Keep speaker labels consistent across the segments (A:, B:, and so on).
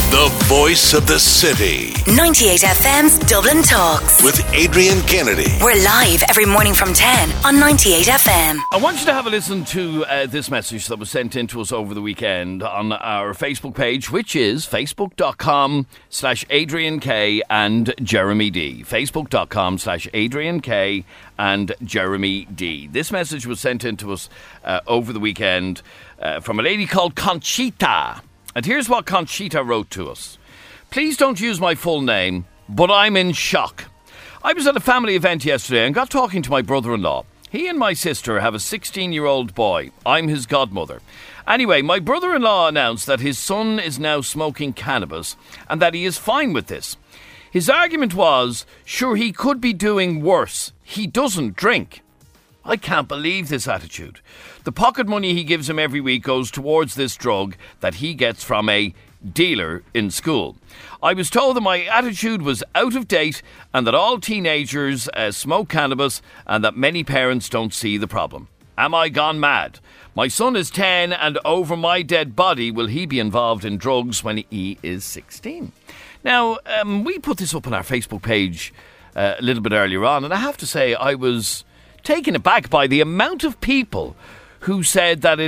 A: The voice of the city.
B: 98 FM's Dublin Talks.
A: With Adrian Kennedy.
B: We're live every morning from 10 on 98 FM.
C: I want you to have a listen to this message that was sent in to us over the weekend on our Facebook page, which is facebook.com/Adrian K and Jeremy D. Facebook.com/Adrian K and Jeremy D. This message was sent in to us over the weekend from a lady called Conchita. And here's what Conchita wrote to us. Please don't use my full name, but I'm in shock. I was at a family event yesterday and got talking to my brother-in-law. He and my sister have a 16-year-old boy. I'm his godmother. Anyway, my brother-in-law announced that his son is now smoking cannabis and that he is fine with this. His argument was, sure, he could be doing worse. He doesn't drink. I can't believe this attitude. The pocket money he gives him every week goes towards this drug that he gets from a dealer in school. I was told that my attitude was out of date and that all teenagers smoke cannabis and that many parents don't see the problem. Am I gone mad? My son is 10 and over my dead body will he be involved in drugs when he is 16? Now, we put this up on our Facebook page a little bit earlier on, and I have to say I was taken aback by the amount of people who said that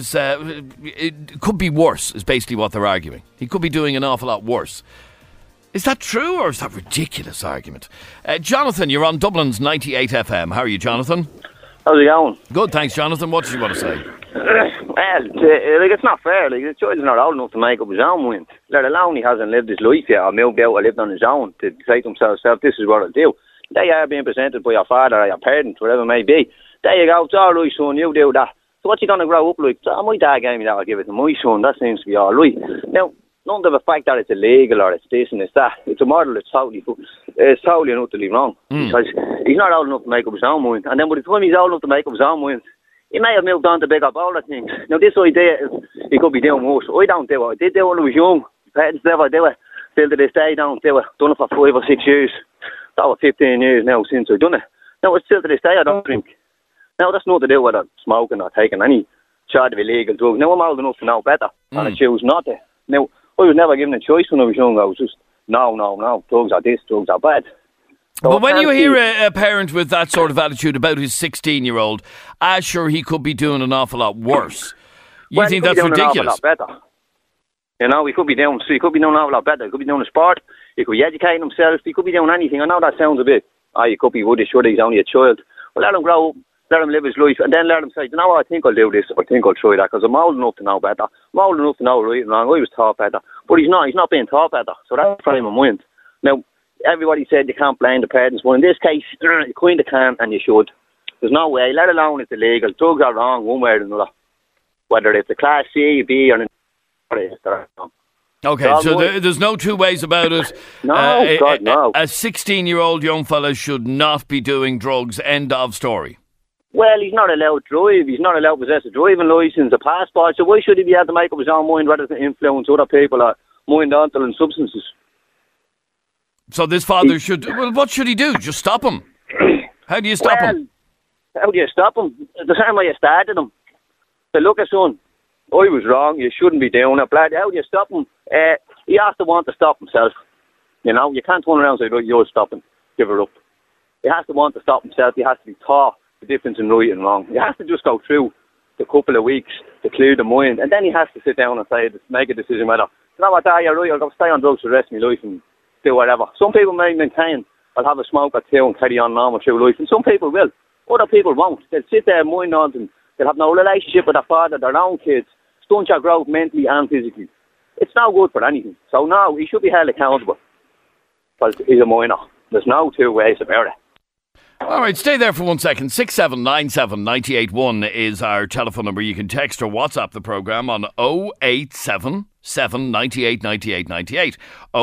C: it could be worse, is basically what they're arguing. He could be doing an awful lot worse. Is that true, or is that a ridiculous argument? Jonathan, you're on Dublin's 98 FM. How are you, Jonathan?
D: How's it going?
C: Good, thanks, Jonathan. What did you want to say?
D: Well, it's not fair. The child's not old enough to make up his own mind. Let alone he hasn't lived his life yet or moved out or lived on his own to say to himself, this is what I'll do. They are being presented by your father or your parent, whatever it may be. There you go, it's all right, son, you do that. So what's he going to grow up like? Oh, my dad gave me that, I'll give it to my son, that seems to be all right. Now, none of the fact that it's illegal or it's this and it's that, it's a model that's totally and utterly wrong. Because he's not old enough to make up his own mind. And then by the time he's old enough to make up his own mind, he may have moved on to bigger, bolder things. Now, this idea is he could be doing worse. I don't do it. I did do it when I was young. Parents never do it. Still to this day, don't do it. Done it for 5 or 6 years. That was 15 years now since I've done it. Now, it's still to this day I don't drink. Now, that's not to do with smoking or taking any sort of illegal drug. Now, I'm old enough to know better, and I choose not to. Now, I was never given a choice when I was young. I was just, no, drugs are this, drugs are bad. So
C: but when you hear a parent with that sort of attitude about his 16-year-old, sure, he could be doing an awful lot worse. You think that's ridiculous?
D: An awful lot better. You know, he could be doing an awful lot better. He could be doing a sport. He could be educating himself. He could be doing anything. I know that sounds a bit, he could be woody, should he's only a child. But let him grow up, let him live his life, and then let him say, you know what, I think I'll do this, or I think I'll try that, because I'm old enough to know better. I'm old enough to know right and wrong. I was taught better. But he's not being taught better. So that's the frame of mind. Now, everybody said you can't blame the parents. Well, in this case, you kind of can, and you should. There's no way, let alone it's illegal. Drugs are wrong one way or another. Whether it's a class C, B, or they're wrong.
C: Okay, so there's no two ways about it.
D: No, God, no.
C: A 16-year-old young fella should not be doing drugs, end of story.
D: Well, he's not allowed to drive. He's not allowed to possess a driving licence, a passport. So why should he be able to make up his own mind rather than influence other people or mind-altering substances?
C: So this father should... Well, what should he do? Just stop him? How do you stop him?
D: How do you stop him? The same way you started him. So look, son, I was wrong. You shouldn't be doing it. How do you stop him? He has to want to stop himself. You know, you can't turn around and say, you'll stop him. Give it up. He has to want to stop himself. He has to be taught the difference in right and wrong. He has to just go through the couple of weeks to clear the mind, and then he has to sit down and say, make a decision whether, you know what, you're right, I'll go stay on drugs for the rest of my life and do whatever. Some people may maintain, I'll have a smoke or two and carry on normal through life, and some people will. Other people won't. They'll sit there mind on and they'll have no relationship with their father, their own kids, stunt your growth mentally and physically. It's no good for anything. So no, he should be held accountable because he's a minor. There's no two ways about it.
C: All right, stay there for 1 second. 6797 981 is our telephone number. You can text or WhatsApp the programme on 0877 98 98 98.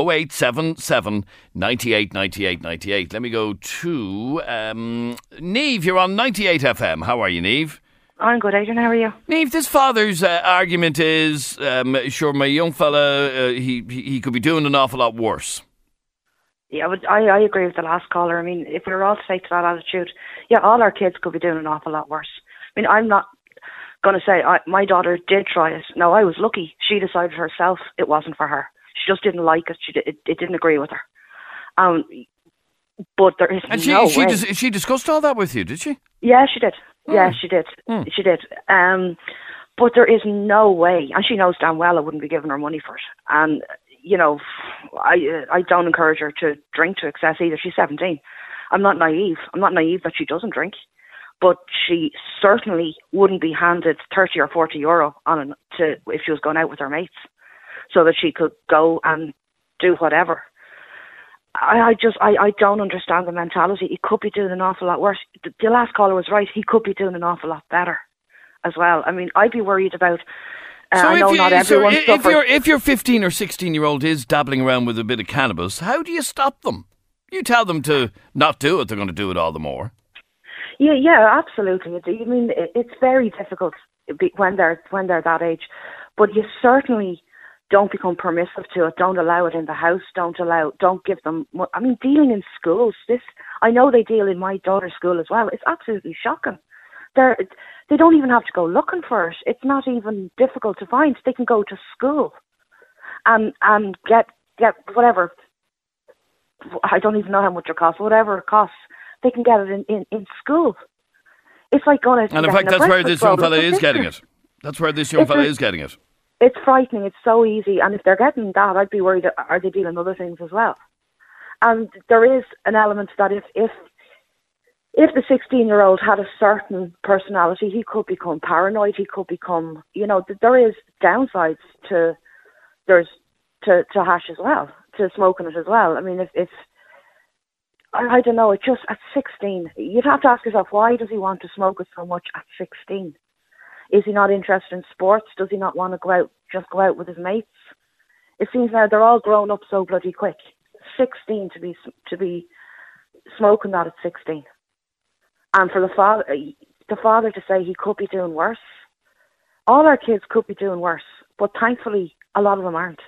C: 0877 98 98 98. Let me go to Niamh. You're on 98 FM. How are you, Niamh?
E: I'm good, Adrian. How are you?
C: Niamh, this father's argument is, sure, my young fella, he could be doing an awful lot worse.
E: Yeah, I agree with the last caller. I mean, if we were all to take to that attitude, yeah, all our kids could be doing an awful lot worse. I mean, I'm not going to say my daughter did try it. No, I was lucky. She decided herself it wasn't for her. She just didn't like it. It didn't agree with her. But there is no way.
C: She discussed all that with you, did she?
E: Yeah, she did. Yeah, she did. She did. But there is no way, and she knows damn well I wouldn't be giving her money for it. And, you know, I don't encourage her to drink to excess either. She's 17. I'm not naive. I'm not naive that she doesn't drink. But she certainly wouldn't be handed 30 or 40 euro if she was going out with her mates, so that she could go and do whatever. I don't understand the mentality. He could be doing an awful lot worse. The last caller was right. He could be doing an awful lot better as well. I mean, I'd be worried about... I know not everyone suffers.
C: If your 15 or 16-year-old is dabbling around with a bit of cannabis, how do you stop them? You tell them to not do it, they're going to do it all the more.
E: Yeah, absolutely. I mean, it's very difficult when they're that age, but you certainly don't become permissive to it. Don't allow it in the house. Don't give them. I mean, dealing in schools. I know they deal in my daughter's school as well. It's absolutely shocking. They don't even have to go looking for it. It's not even difficult to find. They can go to school and get whatever. I don't even know how much it costs. Whatever it costs, they can get it in school. It's like going to...
C: And in fact, that's where this young fella is getting it. That's where this young fella is getting it.
E: It's frightening. It's so easy. And if they're getting that, I'd be worried, are they dealing other things as well? And there is an element that if the 16-year-old had a certain personality, he could become paranoid. He could become, there is downsides to hash as well, to smoking it as well. I mean, if I don't know, it's just at 16, you'd have to ask yourself, why does he want to smoke it so much at 16? Is he not interested in sports? Does he not want to go out with his mates? It seems now they're all grown up so bloody quick. 16 to be smoking that at 16. And for the father to say he could be doing worse. All our kids could be doing worse, but thankfully a lot of them aren't.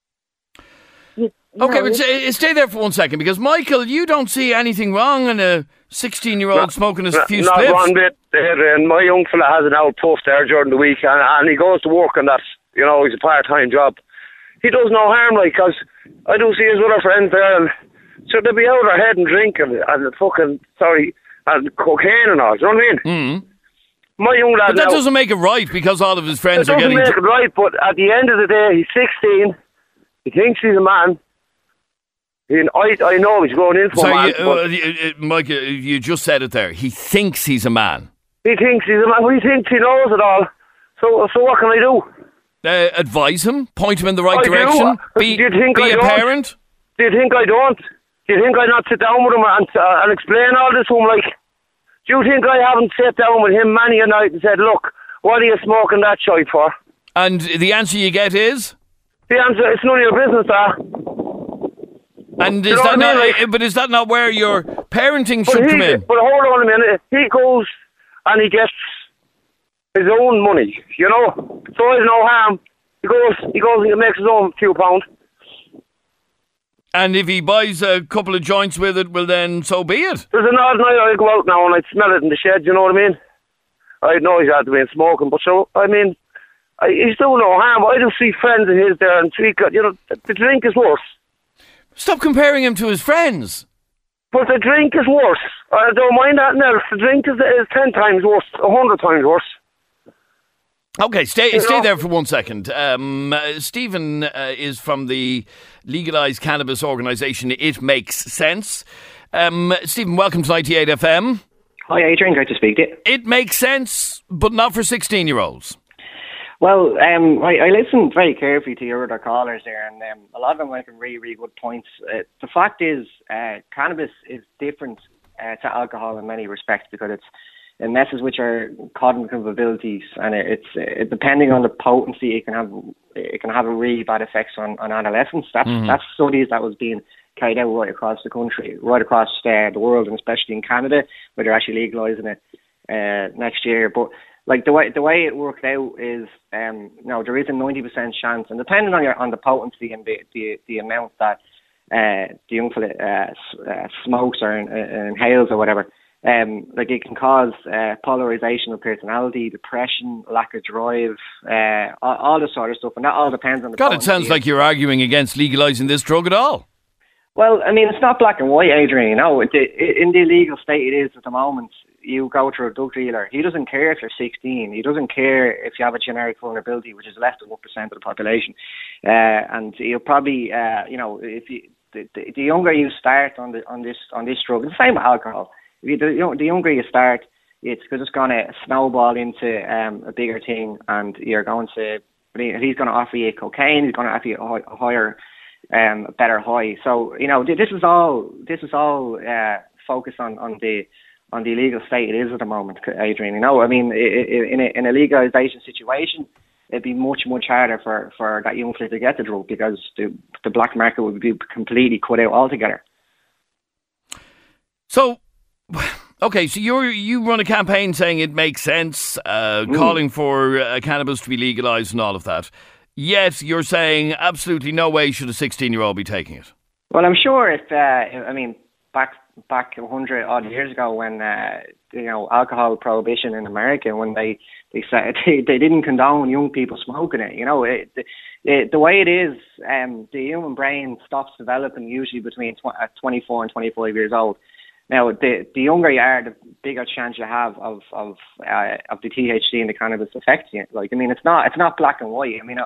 C: But stay there for 1 second, because Michael, you don't see anything wrong in a 16-year-old smoking a few spliffs.
F: Not one bit there, and my young fella has an old puff there during the week, and he goes to work and that, he's a part-time job. He does no harm, because I do see his other friends there, and so they'll be out their head and drinking, and cocaine and all, do you know what I mean? My young lad.
C: But that doesn't make it right, because all of his friends are getting...
F: It doesn't make it right, but at the end of the day, he's 16, he thinks he's a man. I know he's going in for a man.
C: Mike, you just said it there. He thinks he's a man.
F: He thinks he's a man. He thinks he knows it all. So what can I do?
C: Advise him. Point him in the right direction. Be a parent.
F: Do you think I don't? Do you think I not sit down with him and explain all this to him? Like, do you think I haven't sat down with him many a night and said, look, what are you smoking that shite for?
C: And the answer you get is?
F: The answer, it's none of your business,
C: And is that not? But is that not where your parenting should come in?
F: But hold on a minute. He goes and he gets his own money, So there's no harm. He goes and he makes his own few pounds.
C: And if he buys a couple of joints with it, well then, so be it.
F: There's an odd night I go out now and I smell it in the shed. You know what I mean? I know he's had to be smoking, but he's doing no harm. I just see friends of his there, and the drink is worse.
C: Stop comparing him to his friends.
F: But the drink is worse. I don't mind that now. The drink is 10 times worse, 100 times worse.
C: Okay, stay there for 1 second. Stephen is from the legalised cannabis organisation It Makes Sense. Stephen, welcome to 98 FM.
G: Hi, Adrian. Great to speak to you.
C: It makes sense, but not for 16-year-olds.
G: Well, I listened very carefully to your other callers there, and a lot of them making really, really good points. The fact is, cannabis is different to alcohol in many respects because it messes with your cognitive abilities, and it's depending on the potency, it can have a really bad effects on adolescents. That's studies that was being carried out right across the country, right across the world, and especially in Canada, where they're actually legalising it next year. But like the way it worked out is, there is a 90% chance, and depending on the potency and the amount that the young fella smokes or inhales or whatever, Like it can cause polarization of personality, depression, lack of drive, all this sort of stuff, and that all depends on the.
C: God, it sounds like you're arguing against legalising this drug at all.
G: Well, I mean, it's not black and white, Adrian. You know, in the illegal state it is at the moment. You go to a drug dealer. He doesn't care if you're 16. He doesn't care if you have a generic vulnerability, which is less than 1% of the population. And you'll probably, if the younger you start on this drug, it's the same with alcohol. The younger you start, it's going to snowball into a bigger thing, and you're going to. He's going to offer you cocaine. He's going to offer you a higher, better high. So this is all focused on the illegal state it is at the moment, Adrian. In a legalisation situation, it'd be much harder for that young fella to get the drug because the black market would be completely cut out altogether.
C: So, okay, so you run a campaign saying it makes sense, calling for cannabis to be legalised and all of that. Yet you're saying absolutely no way should a 16-year-old be taking it.
G: Well, I'm sure if back 100 odd years ago when alcohol prohibition in America, when they said they didn't condone young people smoking it. The way it is, the human brain stops developing usually between 24 and 25 years old. Now, the younger you are, the bigger chance you have of the THC and the cannabis affecting it. Like, I mean, it's not black and white. I mean,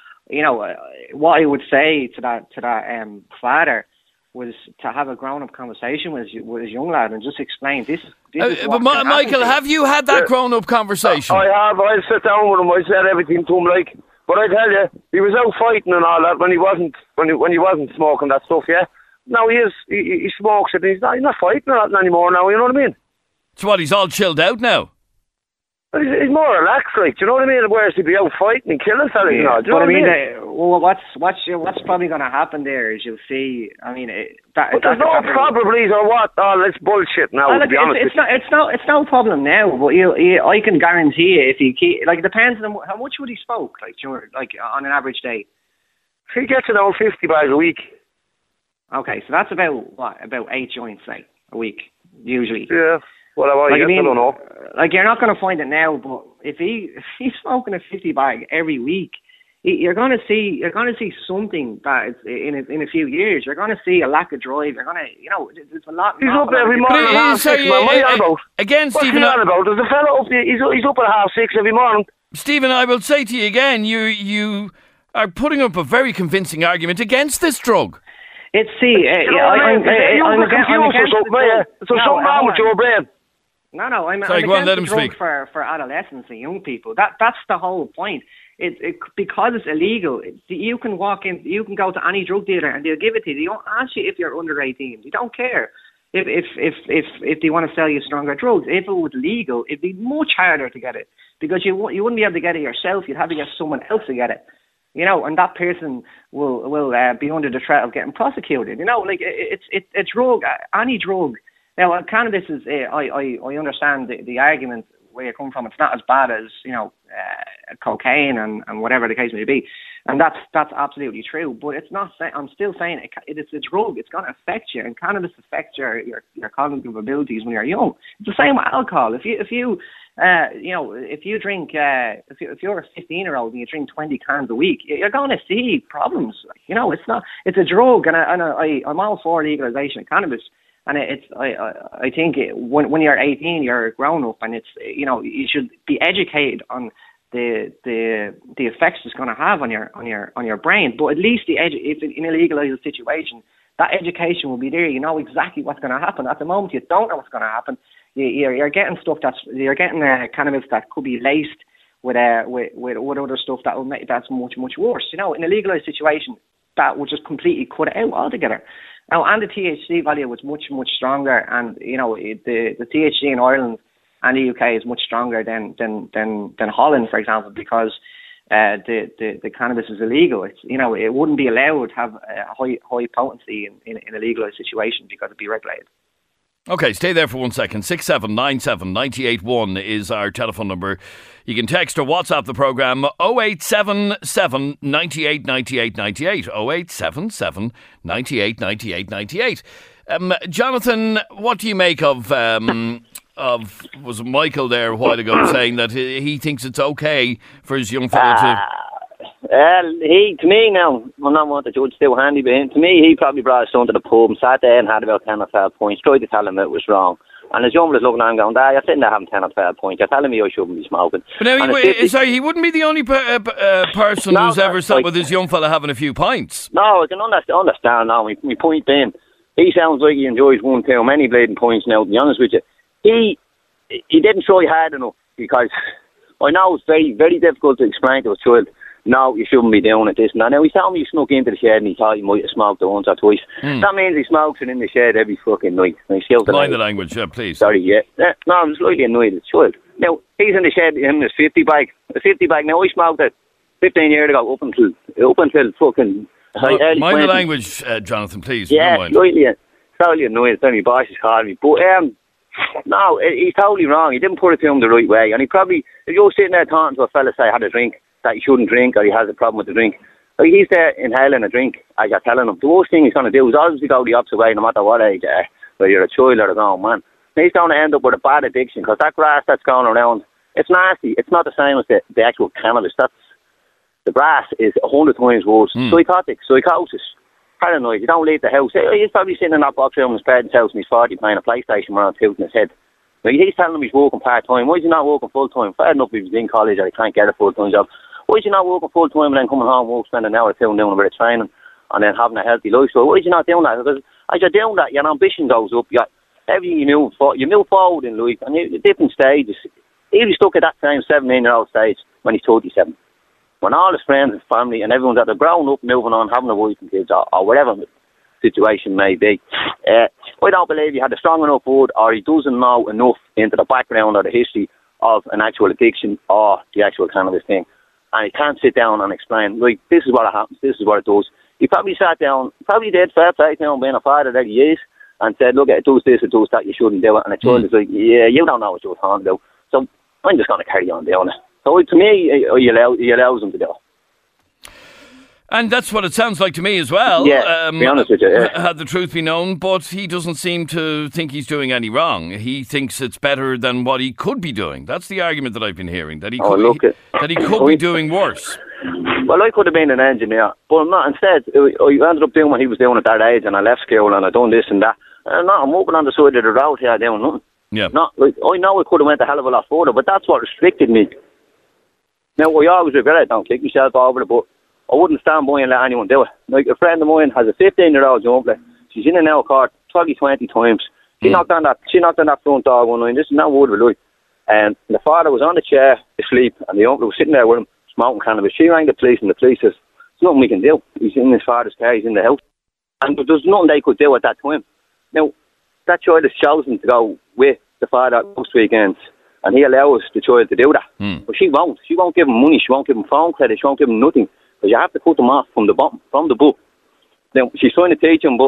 G: what I would say to that father was to have a grown-up conversation with his young lad and just explain this is
C: but Michael, have you had that grown-up conversation?
F: I have. I sat down with him. I said everything to him, like. But I tell you, he was out fighting and all that when he wasn't smoking that stuff. Yeah. Now he smokes it. And he's not fighting that anymore. Now, you know what I mean?
C: So what? He's all chilled out now.
F: He's more relaxed, like, do you know what I mean? Whereas he'd be out fighting and killing fellas, do you know what I mean?
G: What's probably going to happen there is you'll see. I mean,
F: but there's no probablys or what? Oh, that's bullshit now. To be honest,
G: it's no problem now. But I can guarantee you, if he it depends on how much would he smoke, like on an average day.
F: He gets around 50 bags a week.
G: Okay, so that's about 8 joints, like, a week usually.
F: Yeah. Well, I don't know.
G: Like, you're not going to find it now, but if he's smoking a 50 bag every week, you're going to see something that in a few years. You're going to see a lack of drive. You're going to, there's a lot.
F: He's up every morning at half 6.
C: Again, Stephen.
F: What's he on about? There's a fella up there. He's up at half 6 every morning.
C: Stephen, I will say to you again, you are putting up a very convincing argument against this drug.
G: I'm
F: confused or something. So something wrong with your brain.
G: No, I'm
C: Sorry, go on, let him
G: drug
C: speak.
G: For adolescents and young people. That's the whole point. Because it's illegal. You can walk in, you can go to any drug dealer and they'll give it to you. They don't ask you if you're under 18. They don't care if they want to sell you stronger drugs. If it was legal, it'd be much harder to get it because you wouldn't be able to get it yourself. You'd have to get someone else to get it. And that person will be under the threat of getting prosecuted. Like it's a drug, any drug. Now, cannabis is. I understand the argument where you come from. It's not as bad as cocaine and whatever the case may be, and that's absolutely true. But it's not. I'm still saying it's a drug. It's going to affect you, and cannabis affects your cognitive abilities when you're young. It's the same with alcohol. If you drink, if you're a 15-year-old and you drink 20 cans a week, you're going to see problems. It's a drug, and I'm all for legalization of cannabis. And I think when you're 18, you're a grown up, and you should be educated on the effects it's going to have on your brain. But at least if in a legalized situation, that education will be there. You know exactly what's going to happen. At the moment, you don't know what's going to happen. You're getting stuff you're getting cannabis that could be laced with other stuff that's much worse. In a legalized situation, that would just completely cut it out altogether. Now, and the THC value was much stronger, and the THC in Ireland and the UK is much stronger than Holland, for example, because the cannabis is illegal. It wouldn't be allowed to have a high potency in a legalized situation because it'd be regulated.
C: Okay, stay there for 1 second. 6797 981 is our telephone number. You can text or WhatsApp the programme 0877 98 98 98. 0877 98 98 98. Jonathan, what do you make of was it Michael there a while ago saying that he thinks it's okay for his young fella to...
D: To me now, I'm not want the judge still handy, but to me, he probably brought his son to the pub and sat there and had about 10 or 12 points, tried to tell him it was wrong. And his young was looking at him going, you're sitting there having 10 or 12 points, you're telling me I shouldn't be smoking.
C: But now, he wouldn't be the only person who's ever sat with his young fella having a few pints.
D: No, I can understand now. My point being, he sounds like he enjoys one too many bleeding points now, to be honest with you. He didn't try hard enough, because I know it's very, very difficult to explain to a child, no, you shouldn't be doing it, this and that. Now, he told me he snuck into the shed and he thought he might have smoked it once or twice. That means he smokes it in the shed every fucking night.
C: Mind the language, please.
D: Sorry, yeah. No, I'm slightly annoyed at the child. Now, he's in the shed in his 50 bag. A 50 bag. Now, I smoked it 15 years ago up until fucking...
C: Mind the language, Jonathan, please.
D: Yeah, slightly annoyed. Then my boss is calling me. But, no, he's totally wrong. He didn't put it to him the right way. And he probably... If you're sitting there talking to a fella, say, had a drink, that he shouldn't drink or he has a problem with the drink. Like, he's there inhaling a drink as you're telling him. The worst thing he's going to do is obviously go the opposite way no matter what age you are, whether you're a child or a grown man. And he's going to end up with a bad addiction because that grass that's going around, it's nasty. It's not the same as the actual cannabis. The grass is 100 times worse. Psychosis, paranoid. You don't leave the house. He's probably sitting in that box room in his parents' house and he's 40 playing a PlayStation around tooting his head. Like, he's telling him he's working part-time. Why is he not working full-time? Fair enough if he's in college or he can't get a full-time job. Why is he not working full-time and then coming home, spending an hour or two doing a bit of training and then having a healthy lifestyle? Why is he not doing that? Because as you're doing that, your ambition goes up. Everything you move forward in life, and you're different stages. He'll be stuck at that same 17-year-old stage when he's 37. When all his friends and family and everyone's either grown up, moving on, having a wife and kids, or whatever the situation may be. I don't believe he had a strong enough word, or he doesn't know enough into the background or the history of an actual addiction or the actual cannabis thing. And he can't sit down and explain, like, this is what happens, this is what it does. He probably sat down, probably did fair play to him, being a father that he is, and said, look, it does this, it does that, you shouldn't do it. And the child is like, yeah, you don't know what you're talking about. So I'm just going to carry on doing it. So to me, he allows him to do it.
C: And that's what it sounds like to me as well.
D: Yeah, to be honest with you, yeah.
C: Had the truth be known, but he doesn't seem to think he's doing any wrong. He thinks it's better than what he could be doing. That's the argument that I've been hearing, that he could be doing worse.
D: Well, I could have been an engineer, but I'm not. Instead, I ended up doing what he was doing at that age, and I left school and I done this and that. And I'm walking on the side of the road here doing nothing.
C: Yeah.
D: I know I could have went a hell of a lot further, but that's what restricted me. Now, I always regret it, don't kick myself over it, but I wouldn't stand by and let anyone do it. Like, a friend of mine has a 15-year-old young lady. She's in and out of court probably 20 times. She knocked on that front door one night. This is not word of a lie. And the father was on the chair asleep, and the uncle was sitting there with him smoking cannabis. She rang the police, and the police says, "There's nothing we can do. He's in his father's car. He's in the house." And there's nothing they could do at that time. Now, that child has chosen to go with the father most weekends, and he allows the child to do that. But she won't. She won't give him money. She won't give him phone credit. She won't give him nothing. Because you have to cut them off from the bottom, from the book. Now, she's trying to teach him, but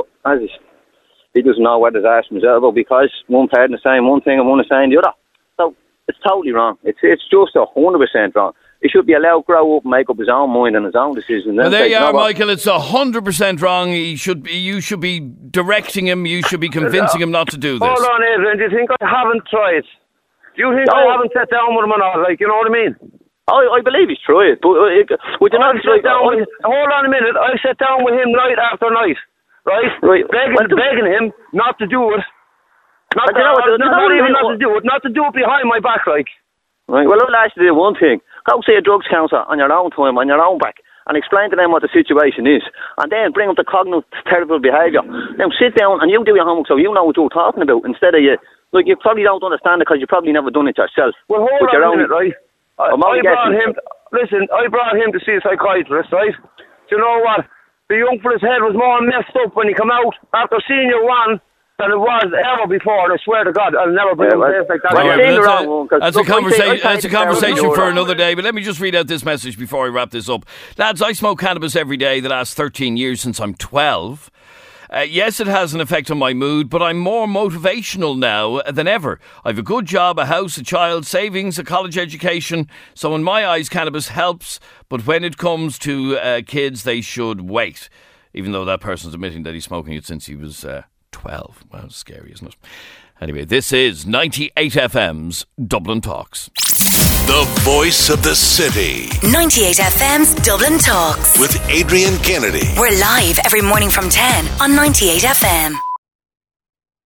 D: he doesn't know where his arse himself about, because one parent is saying one thing and one is saying the other. So it's totally wrong. It's just 100% wrong. He should be allowed to grow up and make up his own mind and his own decisions.
C: Well, there you are, Michael. It's 100% wrong. You should be directing him. You should be convincing him not to do this.
F: Hold on, Adrian. Do you think I haven't tried? Do you think I haven't sat down with him and all? Like, you know what I mean?
D: I believe he's tried, but would you not sit down?
F: Hold on a minute. I sat down with him night after night, right? Begging him not to do it. Not to do it behind my back, like.
D: Right. Well, I'll ask you to do one thing. Go see a drugs counsellor on your own time, on your own back, and explain to them what the situation is, and then bring up the cognitive terrible behaviour. Now sit down and you do your homework so you know what you're talking about, instead of you probably don't understand it because you've probably never done it yourself.
F: Well, hold on a minute, right? I brought him to see a psychiatrist, right? Do you know what? The young fella's head was more messed up when he come out after senior one than it was ever before. I swear to God, I'll never bring him place like that.
C: That's a conversation for another day, but let me just read out this message before I wrap this up. Lads, I smoke cannabis every day the last 13 years since I'm 12. Yes, it has an effect on my mood, but I'm more motivational now than ever. I've a good job, a house, a child, savings, a college education. So in my eyes, cannabis helps. But when it comes to kids, they should wait. Even though that person's admitting that he's smoking it since he was 12. Well, it's scary, isn't it? Anyway, this is 98 FM's Dublin Talks.
A: The voice of the city.
B: 98 FM's Dublin Talks.
A: With Adrian Kennedy.
B: We're live every morning from 10 on 98 FM.